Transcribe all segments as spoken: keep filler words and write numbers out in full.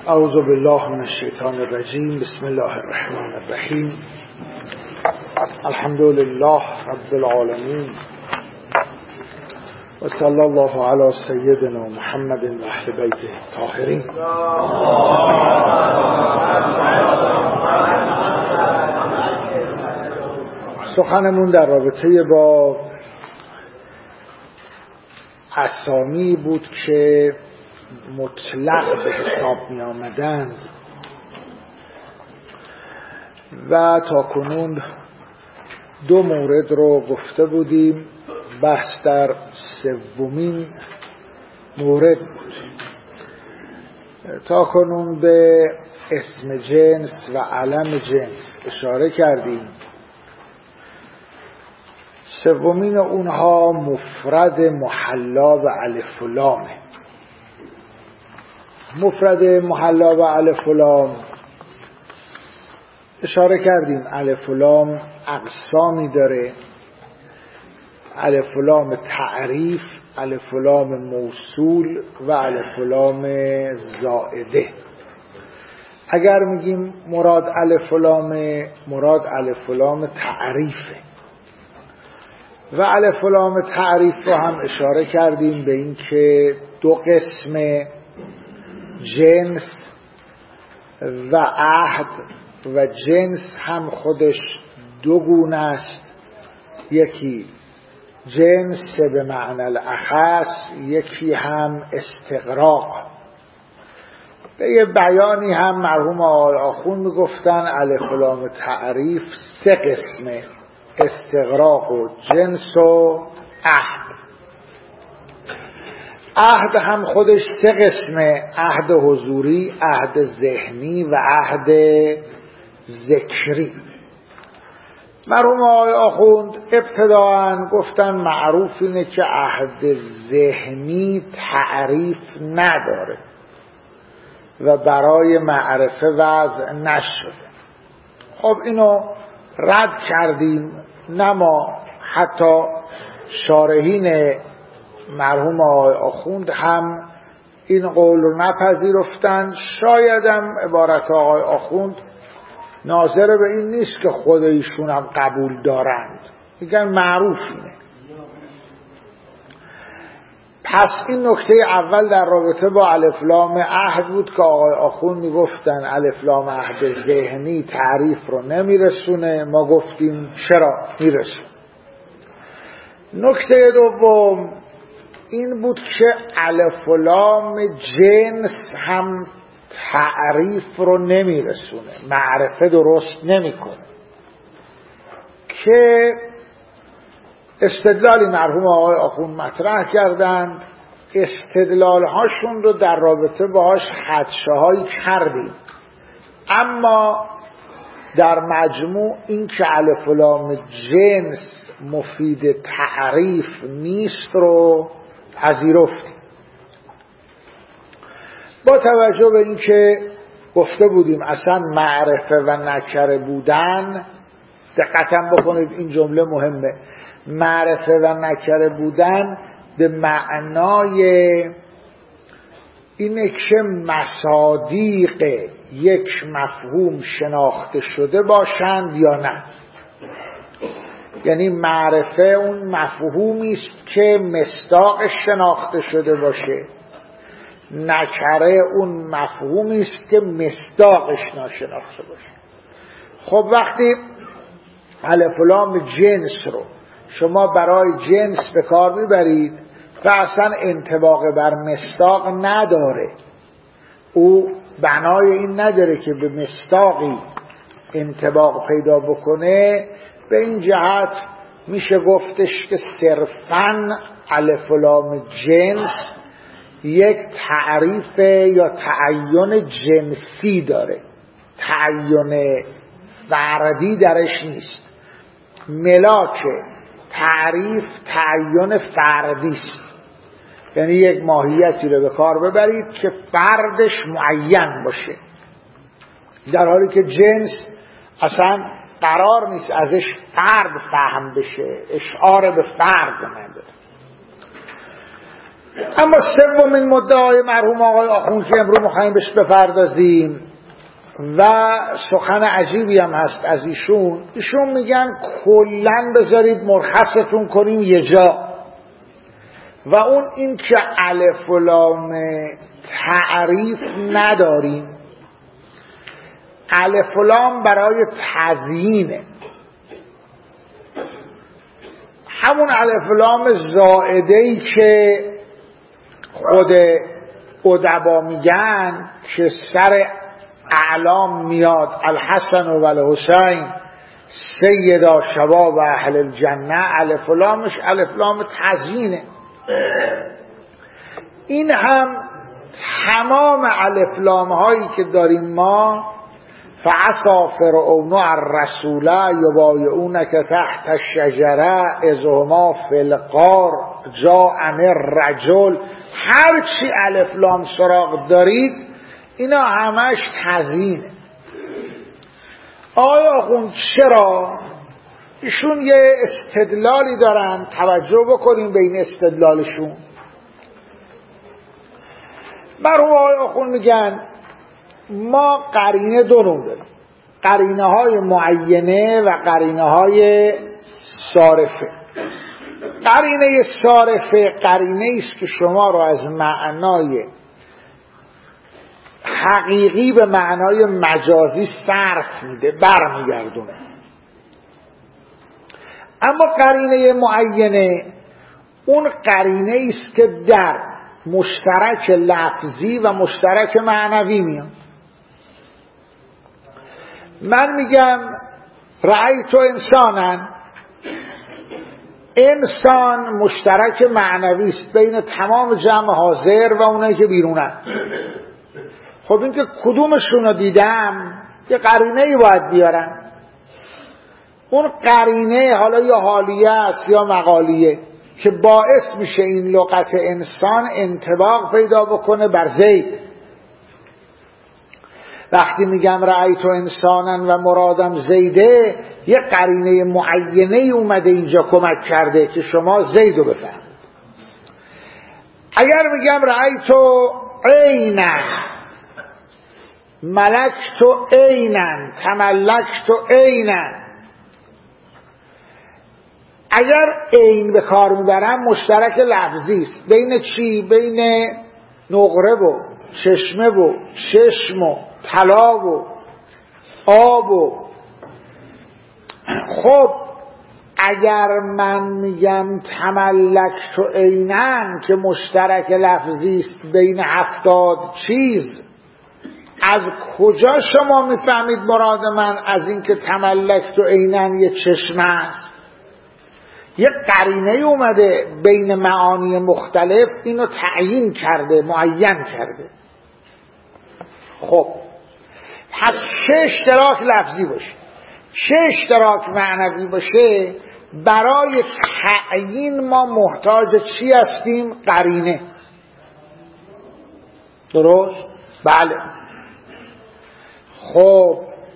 اعوذ بالله من الشیطان الرجیم. بسم الله الرحمن الرحیم. الحمد لله رب العالمین و صلی الله علی سیدنا محمد و اهل بیته الطاهرین. سخنمون در رابطه با اسامی بود که مطلق به حساب می آمدند و تا کنون دو مورد رو گفته بودیم. بحث در سومین مورد بود. تا کنون به اسم جنس و علم جنس اشاره کردیم. سومین اونها مفرد محلا به الف و لامه. مفرد محلا به الف و لام اشاره کردیم الف و لام اقسامی داره: الف و لام تعریف، الف و لام موصول و الف و لام زائده. اگر میگیم مراد الف و لام، مراد الف و لام تعریفه و الف و لام تعریف رو هم اشاره کردیم به این که دو قسم جنس و عهد و جنس هم خودش دو گونه است. یکی جنس به معنی الاخص، یکی هم استغراق. به یه بیانی هم مرحوم آقای آخوند میگفتن الف و لام تعریف سه قسمه: استغراق و جنس و عهد. عهد هم خودش سه قسمه: عهد حضوری، عهد ذهنی و عهد ذکری. مرحوم آقای آخوند ابتداءً گفتن معروف اینه که عهد ذهنی تعریف نداره و برای معرفه وضع نشده. خب اینو رد کردیم. نه ما، حتی شارحین مرحوم آقای آخوند هم این قول رو نپذیرفتن. شاید هم عبارت آقای آخوند ناظر به این نیست که خود ایشون هم قبول دارند، میگن معروف اینه. پس این نکته اول در رابطه با الف لام عهد بود که آقای آخوند میگفتن الف لام عهد ذهنی تعریف رو نمیرسونه. ما گفتیم چرا میرسونه. نکته دوم این بود که الف و لام جنس هم تعریف رو نمیرسونه، معرفه درست نمیکنه. که استدلالی مرحوم آقای آخوند مطرح کردند. استدلال هاشون رو در رابطه باهاش خدشه هایی کردیم، اما در مجموع این که الف و لام جنس مفید تعریف نیست رو پذیرفتیم. با توجه به این که گفته بودیم اصلا معرفه و نکره بودن، دقتاً بکنید این جمله مهمه، معرفه و نکره بودن به معنای اینه که مصادیق یک مفهوم شناخته شده باشند یا نه. یعنی معرفه اون مفهومی است که مصداقش شناخته شده باشه، نکره اون مفهومی است که مصداقش ناشناخته باشه. خب وقتی الف و لام جنس رو شما برای جنس به کار میبرید و اصلا انطباق بر مصداق نداره، او بنای این نداره که به مصداقی انطباق پیدا بکنه، به این جهت میشه گفتش که صرفاً الف و لام جنس یک تعریف یا تعین جنسی داره، تعین فردی درش نیست. ملاک تعریف تعین فردی است، یعنی یک ماهیتی رو به کار ببرید که فردش معین باشه، در حالی که جنس اصلا قرار نیست ازش فرد فهم بشه، اشعار به فرد نداره. اما سومین مدعای مرحوم آقای آخوند که امروز میخوایم بهش بپردازیم و سخن عجیبی هم هست از ایشون، ایشون میگن کلن بذارید مرخصتون کنیم یه جا، و اون این که الف و لام تعریف نداریم. الف و لام برای تزیینه، همون الف و لام زائده‌ای که خود ادبا میگن که سر اعلام میاد الحسن و الحسین سیدا شباب اهل الجنه، الف و لامش الف لام تزیینه. این هم تمام الف لام هایی که داریم ما، فعصا فرعون الرسول یبایعونک تحت الشجره اذ هما فی الغار جاء الرجل، هر چی الف لام سراغ دارید اینا همش تزیینه. آیا آخوند چرا؟ ایشون یه استدلالی دارن، توجه بکنیم به این استدلالشون. مرحوم آقای آخوند میگن ما قرینه دو نوع داریم، قرینه های معینه و قرینه های صارفه. قرینه صارفه قرینه است که شما رو از معنای حقیقی به معنای مجازی صرف میده، برمیگردونه. اما قرینه معینه اون قرینه است که در مشترک لفظی و مشترک معنوی میاد. من میگم رأیت انسانن، انسان مشترک معنوی است بین تمام جمع حاضر و اونایی که بیرونن. خب این که کدومشون رو دیدم یه قرینه ای باید بیارن. اون قرینه حالا یا حالیه است یا مقالیه که باعث میشه این لغت انسان انطباق پیدا بکنه بر زید. وقتی میگم رأیت انسانن و مرادم زیده، یه قرینه معینه ای اومده اینجا کمک کرده که شما زید رو بفهمید. اگر میگم رأیت عینن، ملکت عینن، تملکت عینن، اگر عین به کار میبرم مشترک لفظی است بین چی؟ بین نقره و چشمه و چشم و طلا و آب و خب اگر من میگم تملکت عینن که مشترک لفظی است بین هفتاد چیز، از کجا شما میفهمید مراد من از این که تملکت عینن یه چشمه است؟ یه قرینه اومده بین معانی مختلف اینو تعیین کرده، معین کرده. خب پس چه اشتراک لفظی باشه چه اشتراک معنوی باشه، برای تعیین ما محتاج چی هستیم؟ قرینه. درست؟ بله. خب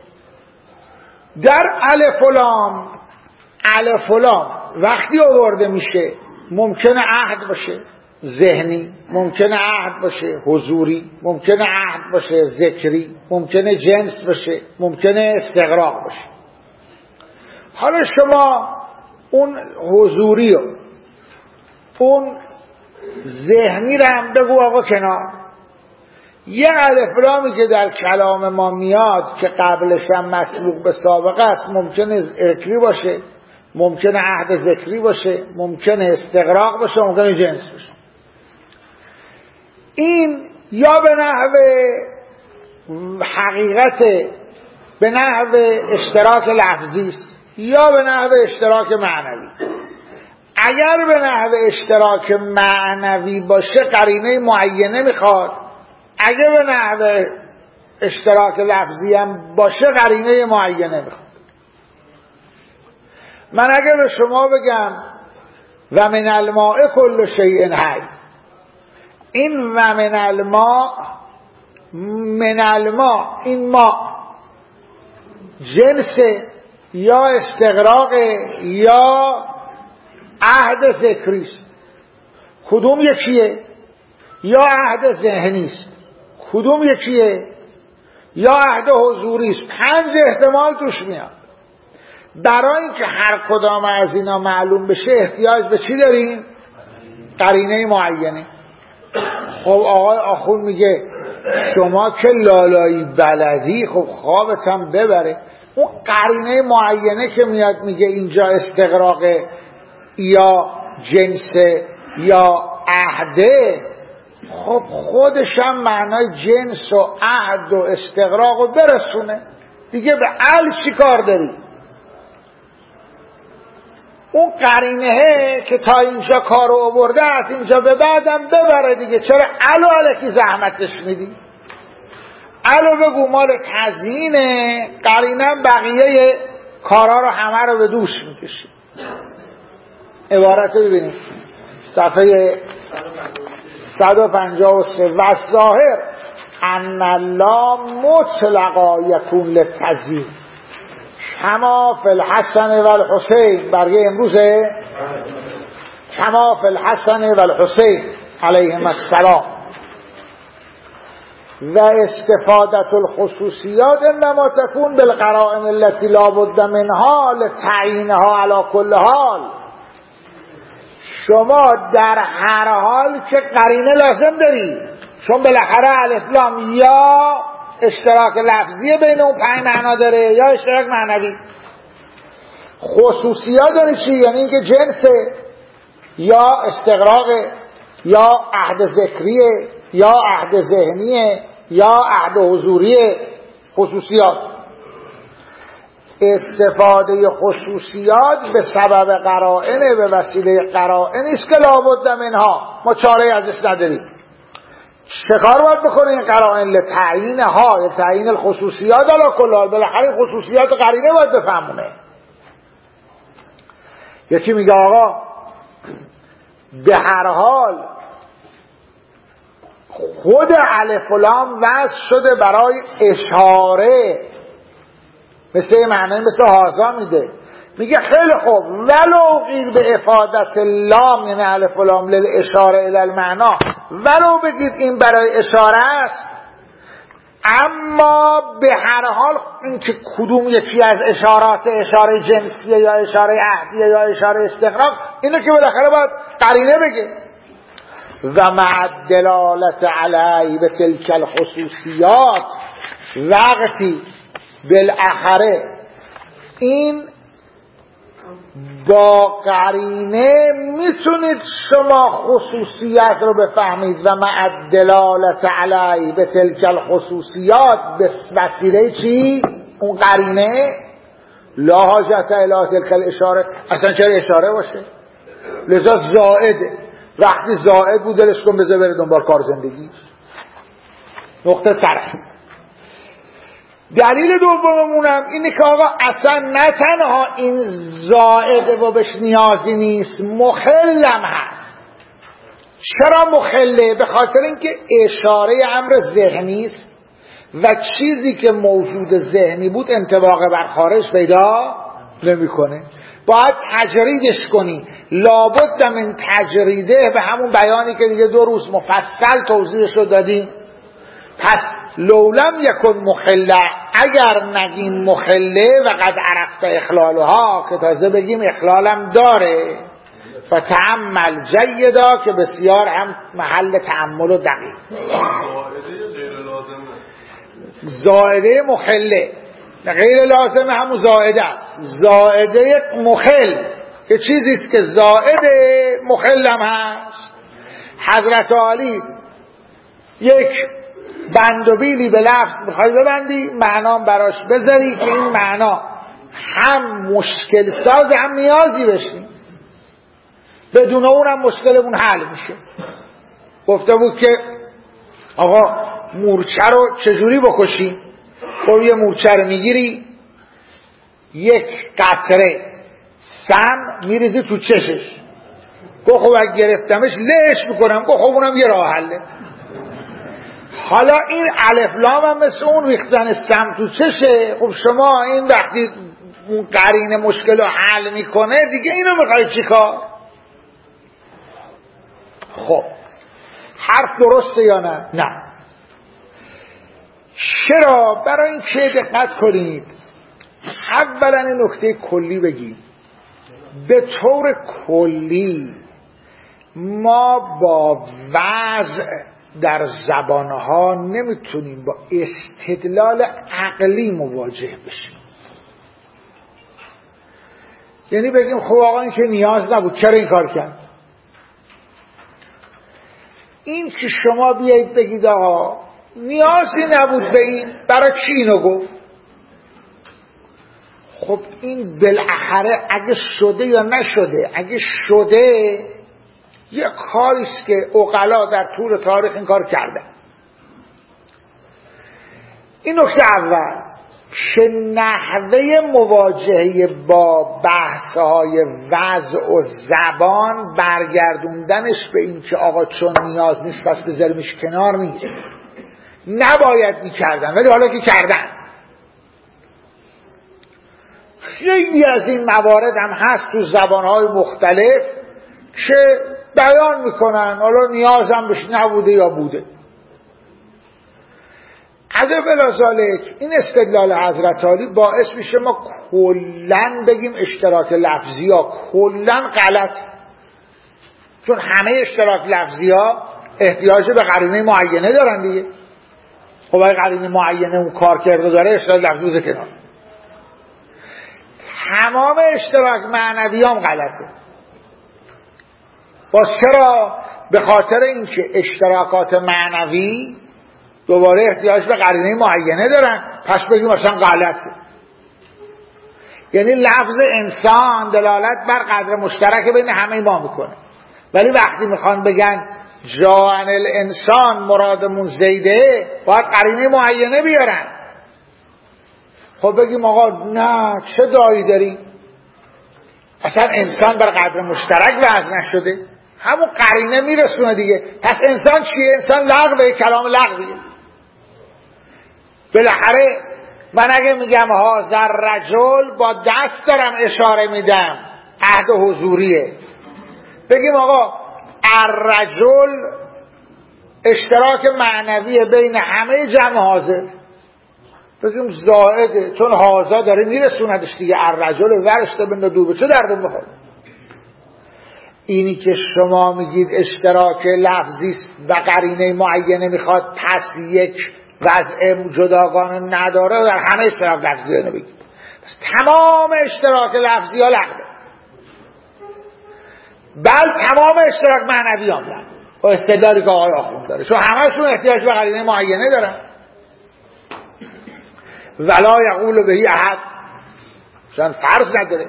در الف و لام، الف و لام وقتی آورده میشه ممکنه عهد باشه ذهنی، ممکنه عهد باشه حضوری، ممکنه عهد باشه ذکری، ممکنه جنس باشه، ممکنه استغراق باشه. حالا شما اون حضوری و اون ذهنی رو هم بگو آقا کنار. یه الف لامی که در کلام ما میاد که قبلش هم مسبوق به سابقه است، ممکنه ذکری باشه، ممکنه عهد ذکری باشه، ممکنه استغراق باشه، ممکنه جنس باشه. این یا به نحو حقیقت، به نحو اشتراک لفظی است، یا به نحو اشتراک معنوی. اگر به نحو اشتراک معنوی باشه قرینه معینه میخواد، اگر به نحو اشتراک لفظی هم باشه قرینه معینه میخواد. من اگر به شما بگم و من الماء کل شیء حی، این و من الماء، من الماء این ما جنس یا استغراق یا عهد ذکریست، کدوم یکیه؟ یا عهد ذهنی است. کدوم یکیه؟ یا عهد حضوری است. پنج احتمال توش میاد. برای اینکه هر کدام از اینا معلوم بشه احتیاج به چی داریم؟ قرینه معینه. خب آقای آخون میگه شما که لالایی بلدی، خب خوابت هم ببره. اون قرینه معینه که میاد میگه اینجا استغراق یا جنس یا عهده، خب خودش هم معنای جنس و عهد و استغراق رو برسونه دیگه. به ال چی کار داری؟ اون قرینه که تا اینجا کارو آورده از اینجا به بعدم ببره دیگه. چرا الو الکی زحمتش میدی؟ الو بگو مال تزیینه، قرینه بقیه کارا رو همه رو به دوش میکشی. عبارت رو ببینید صفحه صد و پنجاه و سه. و ظاهر ان الله مطلقا یکون للتزیین کما فی الحسن و الحسین. برگه امروزه کما فی الحسن و الحسین علیهم السلام. و استفادت الخصوصیات انما تكون بالقرائن التي لا بد منها لتعیینها علی کل حال. شما در هر حال که قرینه لازم داری، چون بالاخره الف لام یا اشتراک لفظی بین اون پنج معنا داره یا اشتراک معنوی. خصوصیات داره چی؟ یعنی اینکه جنسه یا استغراق یا عهد ذکریه یا عهد ذهنیه یا عهد حضوریه. خصوصیات استفاده خصوصیات به سبب قرائنه، به وسیله قرائنی است که لابد منها، ما چاره ازش نداریم. چه کار باید بکنه این قرائن؟ لتعیین ها، لتعیین الخصوصیات علی کل حال. بالاخره خصوصیات قرینه باید بفهمونه. یکی میگه آقا به هر حال خود الف و لام وضع شده برای اشاره، مثل معنی مثل هازا میده. میگه خیلی خوب ولو قیل به افادت لام، یعنی الف و لام للاشاره الی المعنا، ولو بگید این برای اشاره است، اما به هر حال این که کدوم یکی از اشارات، اشاره جنسیه یا اشاره عهدیه یا اشاره استغراق، اینو که بالاخره باید قرینه بگه. و مع دلالت علی به تلک الخصوصیات، وقتی بالاخره این با قرینه میتونید شما خصوصیت رو بفهمید. و مع دلالت علی به تلک الخصوصیات، به وسیله چی؟ اون قرینه. لا حاجت الی تلک الاشاره، اصلا چرا اشاره باشه؟ لذا زائده. وقتی زائد بود دلش کن بذار بره دنبال کار زندگی. نقطه سر. دلیل دوممونم اینه که آقا اصلا نه تنها این زائده و بهش نیازی نیست، مخلم هست. چرا مخله؟ به خاطر اینکه اشاره امر ذهنی است و چیزی که موجود ذهنی بود انطباق بر خارج پیدا نمیکنه. باید تجریدش کنی. لابد من تجریده، به همون بیانی که دیگه دو روز مفصل توضیحش رو دادیم. پس لولم یکن مخله، اگر نگیم مخله و قد عرفت اخلالها، که تازه بگیم اخلالم داره، و تعمل جیدا، که بسیار هم محل تعمل و دقیق. زائده مخله غیر لازم همون زائده است. زائده مخل که چیزیست که زائده مخلم هست. حضرت عالی یک بند و بیلی به لفظ بخوای ببندی، معنام براش بذاری که این معنا هم مشکل ساز هم نیازی بشی، بدون اون هم مشکلمون حل میشه. گفته بود که آقا مورچه رو چجوری بکشی؟ خب یه مورچه رو میگیری، یک قطره سم میریزی تو چشش. گفت خب اگه گرفتمش لهش میکنم. گفت خب اونم یه راه حله. حالا این الف لام هم مثل اون ریختن سم تو چشه. خب شما این وقتی اون قرینه مشکل رو حل میکنه دیگه اینو میخوای چی کار؟ خب حرف درسته یا نه؟ نه. چرا؟ برای این که دقت کنید، اولا این نکته کلی بگیم، به طور کلی ما با وضع در زبانها نمیتونیم با استدلال عقلی مواجه بشیم. یعنی بگیم خب آقا این که نیاز نبود چرا این کار کرد؟ این که شما بیایید بگید آقا نیازی نبود به این، برای چی اینو گفت؟ خب این بالاخره اگه شده یا نشده، اگه شده یه کاریست که عقلا در طول تاریخ این کار کردن. این نکته اول که نحوه مواجهه با بحث‌های وضع و زبان برگردوندنش به این که آقا چون نیاز نیست پس بذاریمش کنار نیست. نباید می‌کردن ولی حالا که کردن. خیلی از این موارد هم هست تو زبان‌های مختلف که بیان میکنن حالا نیاز هم بهش نبوده یا بوده. عجب بلازالک این استدلال حضرت عالی باعث میشه ما کلن بگیم اشتراک لفظی ها کلن غلط، چون همه اشتراک لفظی ها احتیاج به قرینه معینه دارن دیگه. خب اگه قرینه معینه اون کار کرده داره اشتراک لفظی کنار. تمام اشتراک معنوی هم غلطه. باز چرا؟ به خاطر اینکه اشتراکات معنوی دوباره احتیاج به قرینه معینه دارن، پس بگیم مثلا غلطه. یعنی لفظ انسان دلالت بر قدر مشترک بین همه ما میکنه، ولی وقتی میخوان بگن جان الانسان مرادمون زیده باید قرینه معینه بیارن. خب بگیم آقا نه چه دایی داری؟ اصلا انسان بر قدر مشترک وضع نشده، همون قرینه میرسونه دیگه. پس انسان چیه؟ انسان لغوه، کلام لغویه. بالاخره من اگه میگم هازر رجل با دست دارم اشاره میدم، عهد حضوریه. بگیم آقا الرجل اشتراک معنوی بین همه جمع حاضر، بگیم زائده، چون حاضر داره میرسوندش دیگه. الرجل ورشته بنده دوبه چه دردم بخواد؟ اینی که شما میگید اشتراک لفظی و قرینه معینه میخواد پس یک وضع جداگانه نداره، در همه اشتراک لفظی رو بگید. پس تمام اشتراک لفظی ها لغوه، بل تمام اشتراک معنوی هم لغوه با استدلالی که آقای آخوند داره، چون همهشون احتیاج به قرینه معینه دارن. ولا یقول بهی احد، چون فرض نداره.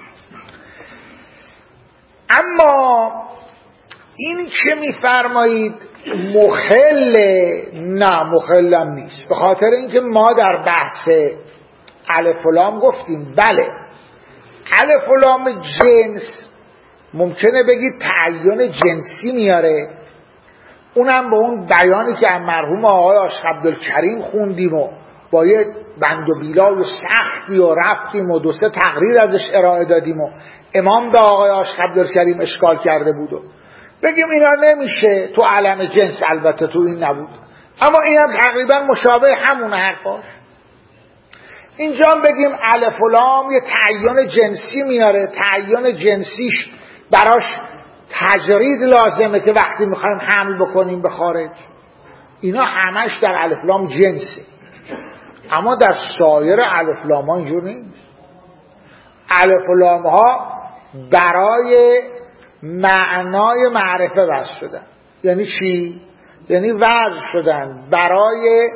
اما این که میفرمایید مخل، نه مخلم نیست، به خاطر اینکه ما در بحث الف و لام گفتیم بله الف و لام جنس ممکنه بگید تعین جنسی میاره، اونم به اون بیانی که مرحوم آقای عاشق عبدالکریم خوندیم و با یه بند و بیلای سختی و رفتیم و دو سه تقریر ازش ارائه دادیم و امام به آقای عاشق عبدالکریم اشکال کرده بود و بگیم اینا نمیشه تو علم جنس، البته تو این نبود، اما این هم تقریبا مشابه همون حرفاش. اینجا هم بگیم الف و لام یه تعین جنسی میاره، تعین جنسیش براش تجرید لازمه که وقتی میخوایم حمل بکنیم به خارج، اینا همش در الف لام جنسه. اما در سایر الف لام ها اینجور نیست. الف و لام ها برای معنای معرفه وضع شدن. یعنی چی؟ یعنی وضع شدن برای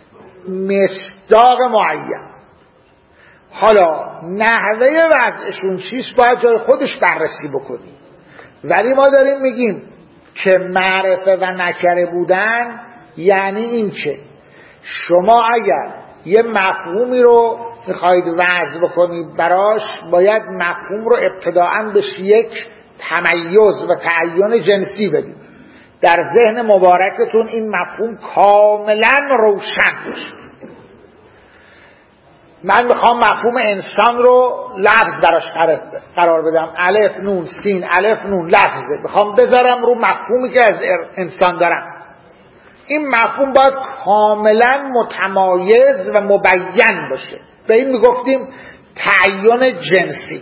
مصداق معین. حالا نحوه وضعشون چیست باید جای خودش بررسی بکنیم، ولی ما داریم میگیم که معرفه و نکره بودن یعنی این که شما اگر یه مفهومی رو میخواید وضع بکنید براش، باید مفهوم رو ابتداعاً بهش یک تمیز و تعین جنسی بدید. در ذهن مبارکتون این مفهوم کاملا روشن باشه. من میخوام مفهوم انسان رو لفظ براش قرار بدم، الف نون سین الف نون لفظه، میخوام بذارم رو مفهومی که از انسان دارم. این مفهوم باید کاملا متمایز و مبین باشه. به این میگفتیم تعین جنسی.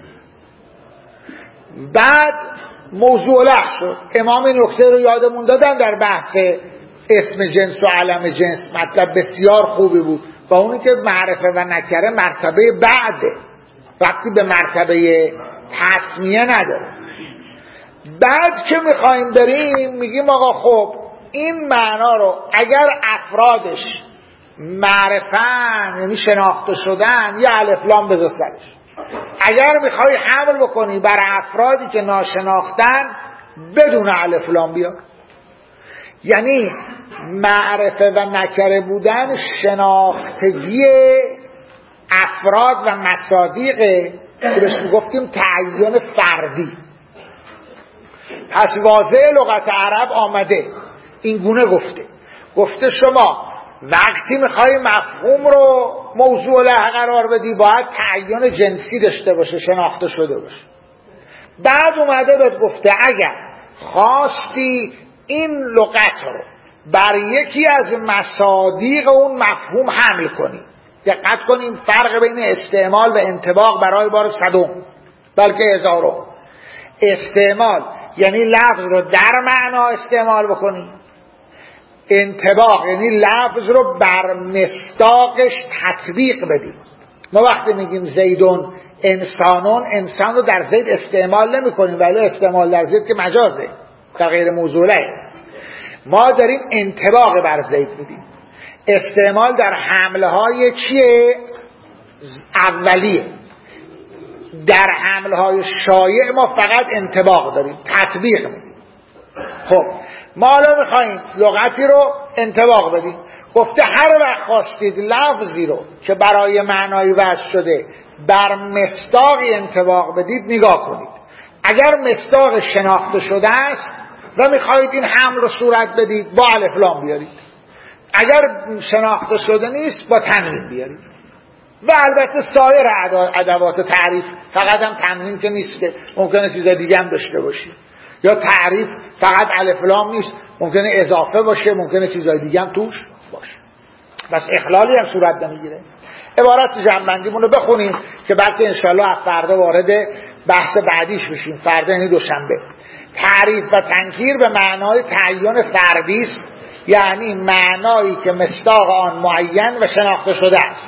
بعد موضوع لغو شد. امام این نکته رو یادمون دادن در بحث اسم جنس و علم جنس، مطلب بسیار خوبی بود. با اونی که معرفه و نکره مرتبه بعده، وقتی به مرتبه تسمیه نداره. بعد که میخوایم بریم میگیم آقا خب این معنا رو اگر افرادش معرفن، یعنی شناخته شدن، یه الف لام بذار سرش. اگر میخوای حمل بکنی بر افرادی که ناشناختن، بدون الف لام بیا. یعنی معرفه و نکره بودن شناختگی افراد و مصادیقه که بهش میگفتیم تعین فردی. پس واضح لغت عرب آمده این گونه گفته گفته شما وقتی میخوای مفهوم رو موضوع له قرار بدی باید تعین جنسی داشته باشه، شناخته شده باشه. بعد اومده بهت گفته اگر خواستی این لغت رو بر یکی از مصادیق اون مفهوم حمل کنی، دقت کنیم فرق بین استعمال و انطباق برای بار صدم بلکه هزارم. استعمال یعنی لفظ رو در معنا استعمال بکنی، انطباق یعنی لفظ رو بر مصداقش تطبیق بدی. ما وقتی میگیم زیدون انسانون، انسان رو در زید استعمال نمی کنیم، ولی استعمال در زید که مجازه، در غیر موضوعه. ما داریم انطباق بر زید میدیم. استعمال در حمله های چیه؟ اولیه. در حمله های شایع ما فقط انطباق داریم، تطبیق میدیم. خب ما حالا میخواییم لغتی رو انطباق بدیم. گفته هر وقت خواستید لفظی رو که برای معنای وضع شده بر مصداقی انطباق بدید، نگاه کنید. اگر مصداق شناخته شده است و میخواهید این حمل رو صورت بدید، با الف لام بیارید. اگر شناخته شده نیست، با تنوین بیارید. و البته سایر ادوات تعریف، فقط هم تنوین که نیست، که ممکنه چیز دیگه هم داشته باشید. یا تعریف فقط الف لام نیست، ممکنه اضافه باشه، ممکنه چیزای دیگه هم توش باشه. بس اخلالی هم صورت نمیگیره. عبارت جمع‌بندیمون رو بخونیم که بعد انشالله از فردا وارد بحث بعدیش بشیم. فردا یعنی دوشنبه. تعریف و تنکیر به معنای تعین فردی است، یعنی معنایی که مصداق آن معین و شناخته شده است.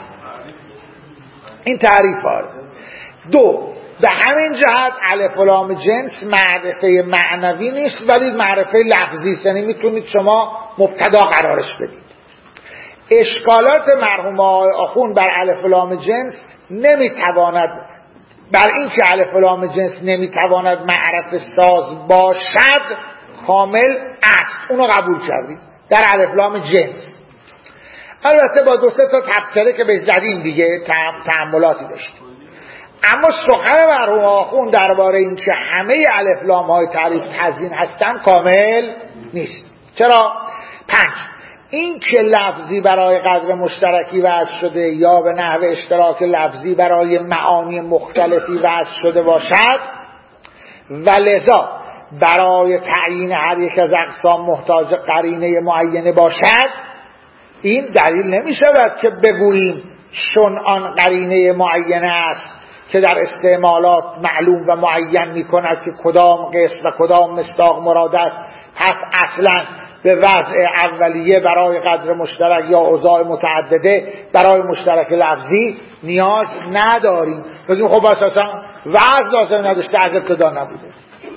این تعریف آره. دو، به همین جهت الف و لام جنس معرفه معنوی نیست ولی معرفه لفظی است، یعنی میتونید شما مبتدا قرارش بدید. اشکالات مرحوم آخوند بر الف و لام جنس نمیتواند، بر این که الف و لام جنس نمیتواند معرفه ساز باشد کامل است، اونو قبول کردید در الف لام جنس. البته با دو سه تا تفسیره که به زدیم دیگه تأملاتی داشتیم. اما سخن مرحوم آخوند درباره این که همه الف لام های تعریف تزیین هستن کامل نیست. چرا؟ پنج، این که لفظی برای قدر مشترکی وضع شده یا به نحو اشتراک لفظی برای معانی مختلفی وضع شده باشد و لذا برای تعیین هر یک از اقسام محتاج قرینه معینه باشد، این دلیل نمی شود که بگوییم چون آن قرینه معینه است که در استعمالات معلوم و معین می کند که کدام قسم و کدام مصداق مراد است، پس اصلا به وضع اولیه برای قدر مشترک یا اوضاع متعدده برای مشترک لفظی نیاز نداریم. بگیم خب اساسا وضع لازم نداشته، از ابتدا نبوده.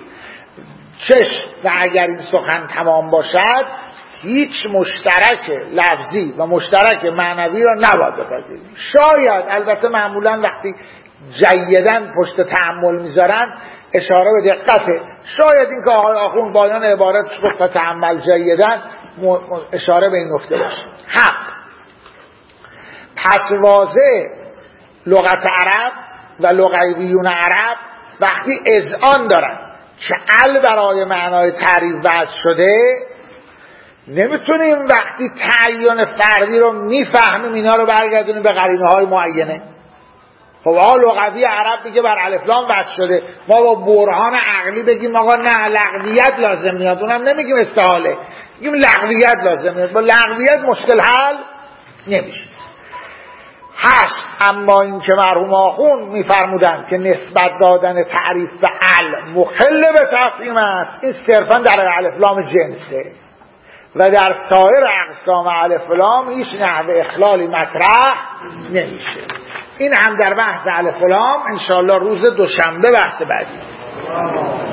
شش، و اگر این سخن تمام باشد هیچ مشترک لفظی و مشترک معنوی را نباید بپذیریم. شاید البته معمولا وقتی جیدن پشت تأمل میذارن اشاره به دقته، شاید این که آخوند بایان عبارتش گفت تأمل جیدن اشاره به این نکته باشه. هم پس واضح لغت عرب و لغویون عرب وقتی اذعان دارن که ال برای معنای تعریف وضع شده، نمیتونیم وقتی تعیین فردی رو میفهمیم اینا رو برگردونیم به قرینه های معینه. خب آقا لغوی عرب میگه بر الف لام وصل شده، ما با برهان عقلی بگیم آقا نه لغویت لازم میاد، اونم نمیگیم استحاله، میگیم لغویت لازم میاد. با لغویت مشکل حل نمیشه. هست. اما این که مرحوم آخوند میفرمودن که نسبت دادن تعریف به ال مخل به تفهیم است، این صرفا در الف لام جنسه و در سایر اقسام الف لام هیچ نحو اخلالی مطرح نمیشه. این هم در بحث الف لام، انشاءالله روز دوشنبه بحث بعدی.